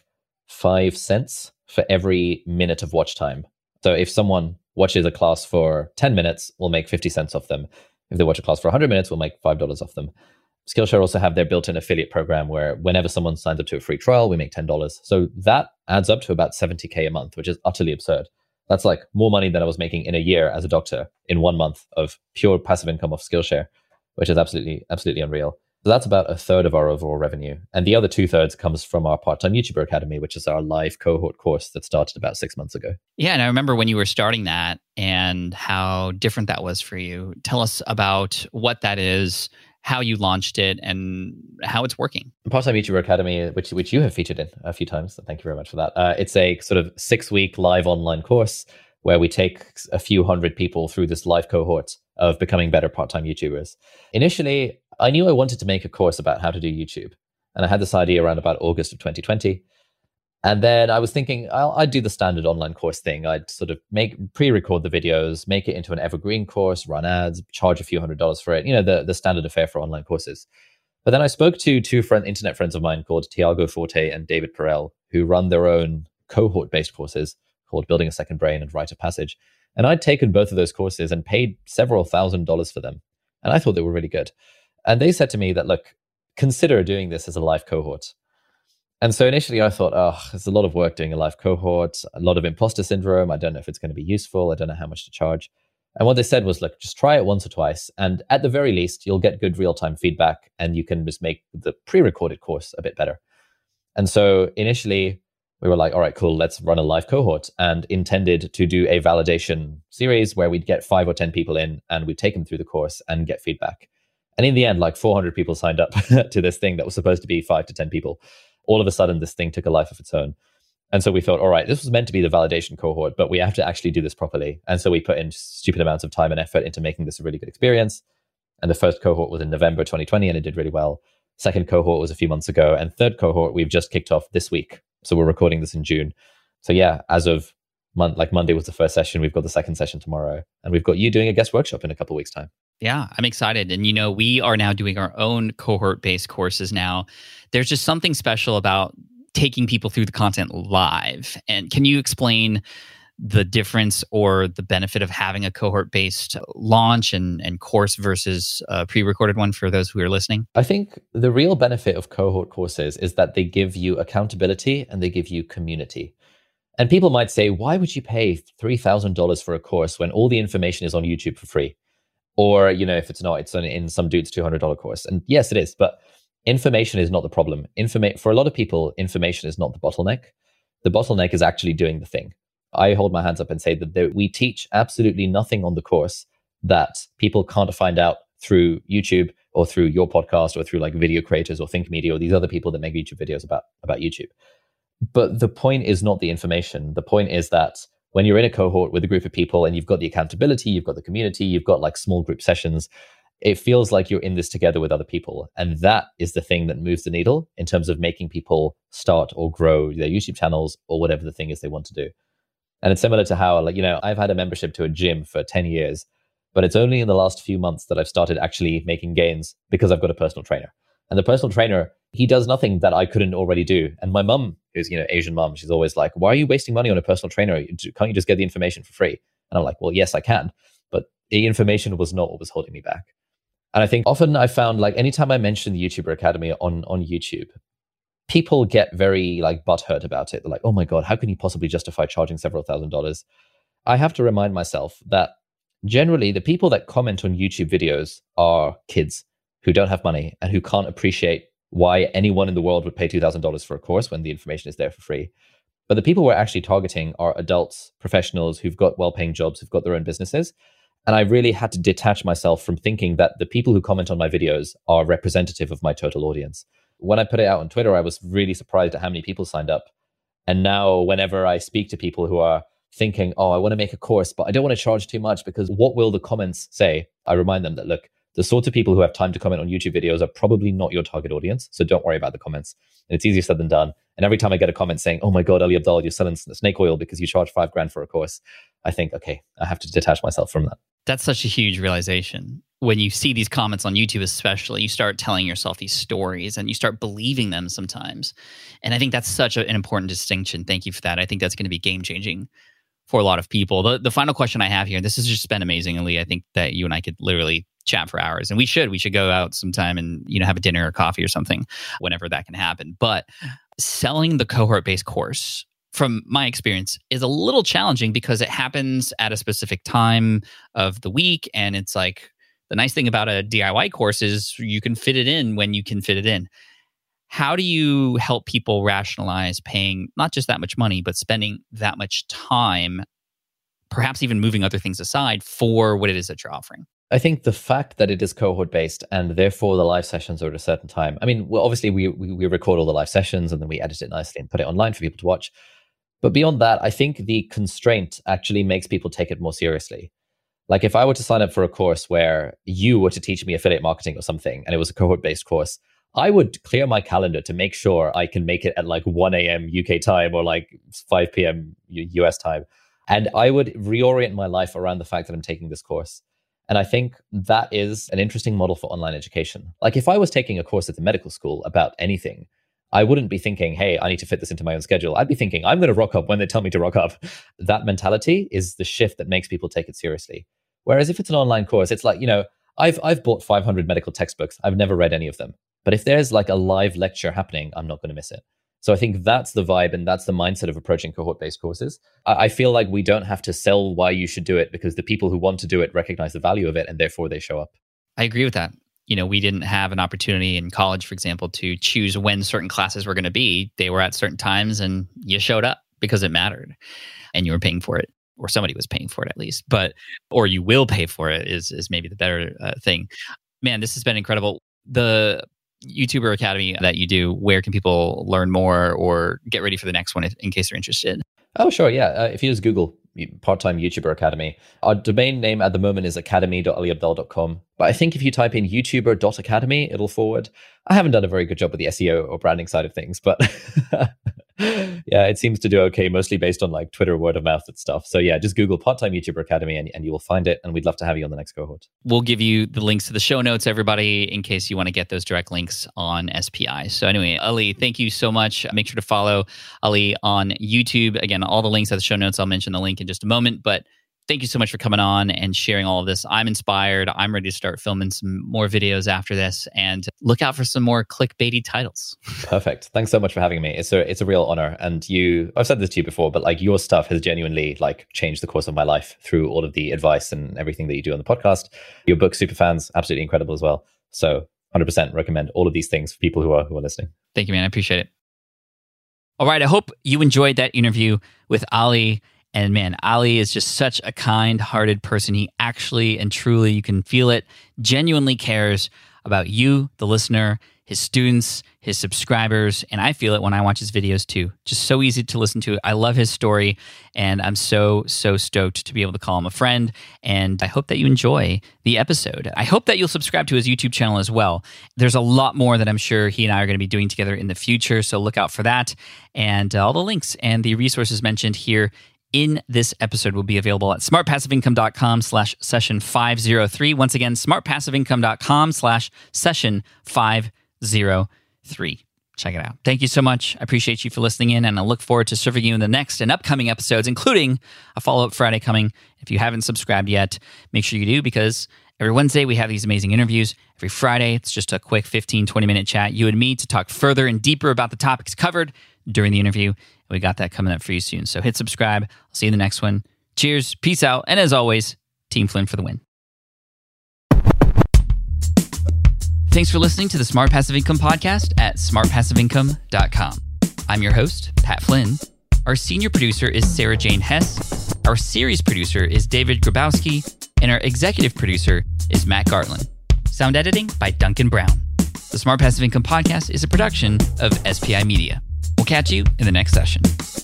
5 cents for every minute of watch time. So if someone watches a class for 10 minutes, we'll make 50 cents off them. If they watch a class for 100 minutes, we'll make $5 off them. Skillshare also have their built-in affiliate program where whenever someone signs up to a free trial, we make $10. So that adds up to about $70K a month, which is utterly absurd. That's like more money than I was making in a year as a doctor in 1 month of pure passive income off Skillshare, which is absolutely unreal. So that's about a third of our overall revenue. And the other 2/3 comes from our part-time YouTuber Academy, which is our live cohort course that started about 6 months ago. Yeah, and I remember when you were starting that and how different that was for you. Tell us about what that is, how you launched it, and how it's working. Part-time YouTuber Academy, which you have featured in a few times, so thank you very much for that. It's a sort of 6-week live online course where we take a few hundred people through this live cohort of becoming better part-time YouTubers. Initially, I knew I wanted to make a course about how to do YouTube. And I had this idea around about August of 2020. And then I was thinking, I'd do the standard online course thing. I'd sort of pre-record the videos, make it into an evergreen course, run ads, charge a few $100s for it. You know, the standard affair for online courses. But then I spoke to two internet friends of mine called Tiago Forte and David Perel, who run their own cohort-based courses called Building a Second Brain and Rite of Passage. And I'd taken both of those courses and paid several $1,000s for them. And I thought they were really good. And they said to me that, look, consider doing this as a live cohort. And so initially I thought, it's a lot of work doing a live cohort, a lot of imposter syndrome. I don't know if it's going to be useful. I don't know how much to charge. And what they said was, look, just try it once or twice. And at the very least, you'll get good real-time feedback and you can just make the pre-recorded course a bit better. And so initially we were like, all right, cool, let's run a live cohort, and intended to do a validation series where we'd get 5 or 10 people in and we'd take them through the course and get feedback. And in the end, like 400 people signed up to this thing that was supposed to be 5 to 10 people. All of a sudden, this thing took a life of its own. And so we thought, all right, this was meant to be the validation cohort, but we have to actually do this properly. And so we put in stupid amounts of time and effort into making this a really good experience. And the first cohort was in November 2020, and it did really well. Second cohort was a few months ago. And third cohort, we've just kicked off this week. So we're recording this in June. So yeah, as of Monday was the first session. We've got the second session tomorrow. And we've got you doing a guest workshop in a couple of weeks' time. Yeah, I'm excited. And, we are now doing our own cohort-based courses now. There's just something special about taking people through the content live. And can you explain the difference or the benefit of having a cohort-based launch and course versus a pre-recorded one for those who are listening? I think the real benefit of cohort courses is that they give you accountability and they give you community. And people might say, why would you pay $3,000 for a course when all the information is on YouTube for free? Or, if it's not, it's in some dude's $200 course. And yes, it is. But information is not the problem. For a lot of people, information is not the bottleneck. The bottleneck is actually doing the thing. I hold my hands up and say that we teach absolutely nothing on the course that people can't find out through YouTube or through your podcast or through like video creators or Think Media or these other people that make YouTube videos about YouTube. But the point is not the information. The point is that when you're in a cohort with a group of people and you've got the accountability, you've got the community, you've got like small group sessions, it feels like you're in this together with other people. And that is the thing that moves the needle in terms of making people start or grow their YouTube channels or whatever the thing is they want to do. And it's similar to how, I've had a membership to a gym for 10 years, but it's only in the last few months that I've started actually making gains because I've got a personal trainer. And the personal trainer, he does nothing that I couldn't already do. And my mum, who's, Asian mum, she's always like, why are you wasting money on a personal trainer? Can't you just get the information for free? And I'm like, well, yes, I can. But the information was not what was holding me back. And I think often I found anytime I mention the YouTuber Academy on YouTube, people get very butthurt about it. They're like, oh my God, how can you possibly justify charging several $1,000s? I have to remind myself that generally the people that comment on YouTube videos are kids who don't have money and who can't appreciate why anyone in the world would pay $2,000 for a course when the information is there for free. But the people we're actually targeting are adults, professionals who've got well-paying jobs, who've got their own businesses. And I really had to detach myself from thinking that the people who comment on my videos are representative of my total audience. When I put it out on Twitter, I was really surprised at how many people signed up. And now whenever I speak to people who are thinking, oh, I want to make a course, but I don't want to charge too much because what will the comments say? I remind them that, look, the sorts of people who have time to comment on YouTube videos are probably not your target audience. So don't worry about the comments. And it's easier said than done. And every time I get a comment saying, oh my God, Ali Abdaal, you're selling snake oil because you charge $5,000 for a course, I think, okay, I have to detach myself from that. That's such a huge realization. When you see these comments on YouTube, especially, you start telling yourself these stories and you start believing them sometimes. And I think that's such an important distinction. Thank you for that. I think that's going to be game changing for a lot of people. The final question I have here, this has just been amazing, Ali. I think that you and I could literally chat for hours, and we should go out sometime and have a dinner or coffee or something whenever that can happen. But selling the cohort-based course, from my experience, is a little challenging because it happens at a specific time of the week. And it's like, the nice thing about a DIY course is you can fit it in when you can fit it in. How do you help people rationalize paying not just that much money, but spending that much time, perhaps even moving other things aside for what it is that you're offering? I think the fact that it is cohort-based and therefore the live sessions are at a certain time. I mean, well, obviously we record all the live sessions and then we edit it nicely and put it online for people to watch. But beyond that, I think the constraint actually makes people take it more seriously. Like if I were to sign up for a course where you were to teach me affiliate marketing or something, and it was a cohort-based course, I would clear my calendar to make sure I can make it at 1 a.m. UK time or 5 p.m. US time. And I would reorient my life around the fact that I'm taking this course. And I think that is an interesting model for online education. Like if I was taking a course at the medical school about anything, I wouldn't be thinking, hey, I need to fit this into my own schedule. I'd be thinking, I'm going to rock up when they tell me to rock up. That mentality is the shift that makes people take it seriously. Whereas if it's an online course, it's like, I've bought 500 medical textbooks. I've never read any of them. But if there's a live lecture happening, I'm not going to miss it. So I think that's the vibe and that's the mindset of approaching cohort-based courses. I feel like we don't have to sell why you should do it because the people who want to do it recognize the value of it and therefore they show up. I agree with that. We didn't have an opportunity in college, for example, to choose when certain classes were going to be. They were at certain times and you showed up because it mattered and you were paying for it, or somebody was paying for it at least, or you will pay for it is maybe the better thing. Man, this has been incredible. The YouTuber Academy that you do, where can people learn more or get ready for the next one in case they're interested? Oh, sure. Yeah. If you just Google Part-Time YouTuber Academy, our domain name at the moment is academy.aliabdal.com. But I think if you type in youtuber.academy, it'll forward. I haven't done a very good job with the SEO or branding side of things, but yeah, it seems to do okay, mostly based on like Twitter word of mouth and stuff. So yeah, just Google Part-Time YouTuber Academy and you will find it. And we'd love to have you on the next cohort. We'll give you the links to the show notes, everybody, in case you want to get those direct links on SPI. So anyway, Ali, thank you so much. Make sure to follow Ali on YouTube. Again, all the links at the show notes. I'll mention the link in just a moment, but thank you so much for coming on and sharing all of this. I'm inspired. I'm ready to start filming some more videos after this, and look out for some more clickbaity titles. Perfect. Thanks so much for having me. It's a real honor. And I've said this to you before, but like your stuff has genuinely like changed the course of my life through all of the advice and everything that you do on the podcast. Your book, Superfans, absolutely incredible as well. So 100% recommend all of these things for people who are listening. Thank you, man. I appreciate it. All right. I hope you enjoyed that interview with Ali. And man, Ali is just such a kind-hearted person. He actually and truly, you can feel it, genuinely cares about you, the listener, his students, his subscribers. And I feel it when I watch his videos too. Just so easy to listen to. I love his story. And I'm so stoked to be able to call him a friend. And I hope that you enjoy the episode. I hope that you'll subscribe to his YouTube channel as well. There's a lot more that I'm sure he and I are going to be doing together in the future. So look out for that. And all the links and the resources mentioned here in this episode will be available at smartpassiveincome.com/session503. Once again, smartpassiveincome.com/session503. Check it out. Thank you so much. I appreciate you for listening in, and I look forward to serving you in the next and upcoming episodes, including a follow-up Friday coming. If you haven't subscribed yet, make sure you do, because every Wednesday we have these amazing interviews. Every Friday, it's just a quick 15, 20-minute chat, you and me, to talk further and deeper about the topics covered during the interview. We got that coming up for you soon. So hit subscribe. I'll see you in the next one. Cheers. Peace out. And as always, Team Flynn for the win. Thanks for listening to the Smart Passive Income Podcast at smartpassiveincome.com. I'm your host, Pat Flynn. Our senior producer is Sarah Jane Hess. Our series producer is David Grabowski. And our executive producer is Matt Gartland. Sound editing by Duncan Brown. The Smart Passive Income Podcast is a production of SPI Media. We'll catch you in the next session.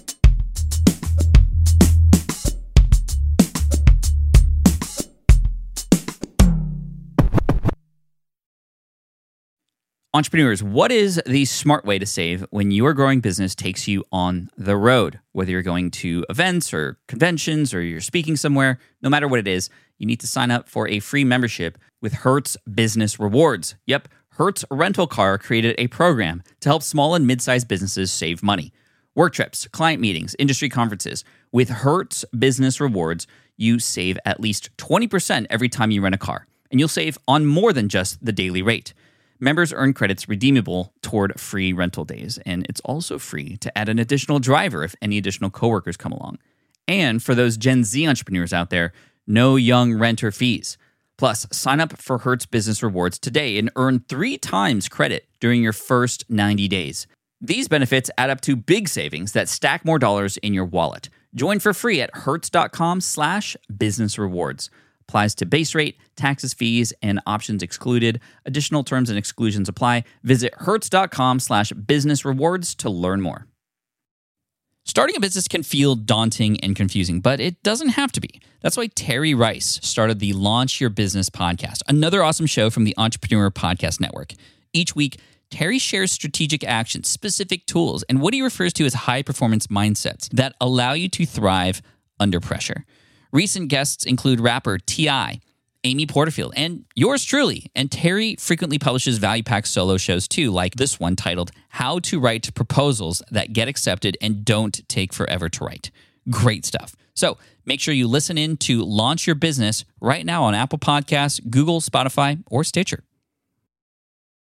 Entrepreneurs, what is the smart way to save when your growing business takes you on the road? Whether you're going to events or conventions or you're speaking somewhere, no matter what it is, you need to sign up for a free membership with Hertz Business Rewards. Yep, Hertz Rental Car created a program to help small and mid-sized businesses save money. Work trips, client meetings, industry conferences. With Hertz Business Rewards, you save at least 20% every time you rent a car. And you'll save on more than just the daily rate. Members earn credits redeemable toward free rental days. And it's also free to add an additional driver if any additional coworkers come along. And for those Gen Z entrepreneurs out there, no young renter fees. Plus, sign up for Hertz Business Rewards today and earn 3 times credit during your first 90 days. These benefits add up to big savings that stack more dollars in your wallet. Join for free at hertz.com/business rewards. Applies to base rate, taxes, fees, and options excluded. Additional terms and exclusions apply. Visit hertz.com/business rewards to learn more. Starting a business can feel daunting and confusing, but it doesn't have to be. That's why Terry Rice started the Launch Your Business podcast, another awesome show from the Entrepreneur Podcast Network. Each week, Terry shares strategic actions, specific tools, and what he refers to as high-performance mindsets that allow you to thrive under pressure. Recent guests include rapper T.I., Amy Porterfield, and yours truly. And Terry frequently publishes value-packed solo shows too, like this one titled How to Write Proposals That Get Accepted and Don't Take Forever to Write. Great stuff. So make sure you listen in to Launch Your Business right now on Apple Podcasts, Google, Spotify, or Stitcher.